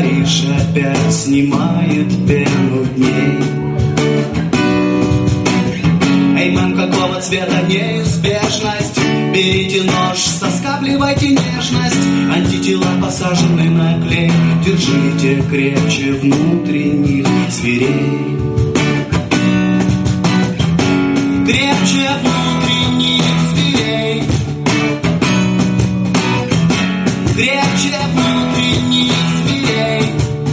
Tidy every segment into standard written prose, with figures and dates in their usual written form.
Париж опять снимает пену дней. Эй, мэм, какого цвета неизбежность? Берите нож, соскабливайте нежность. Антитела посажены на клей. Держите крепче внутренних зверей. Крепче внутренних зверей. Крепче внутренних зверей.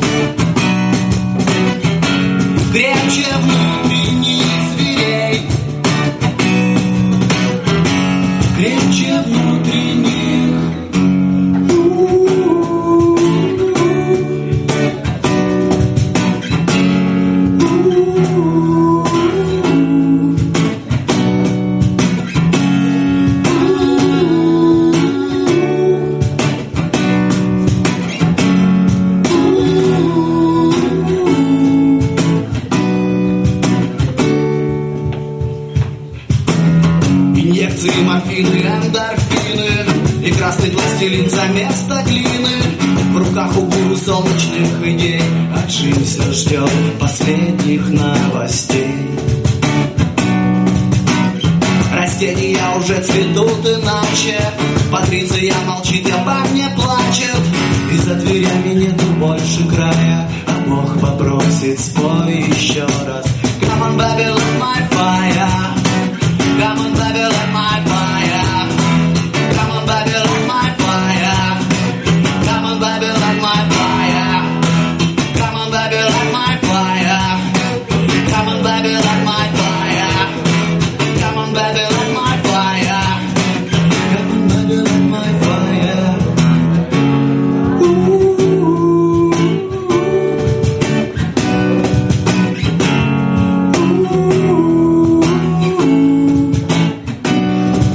Крепче внутренних зверей. Крепче внутренних. Инъекции, морфины, эндорфины и красный пластилин за место глины. В руках у гуру солнечных идей, а Джинса ждет последних новостей. Растения уже цветут иначе, Патриция молчит, и обо мне плачет. И за дверями нету больше края, а Бог попросит спор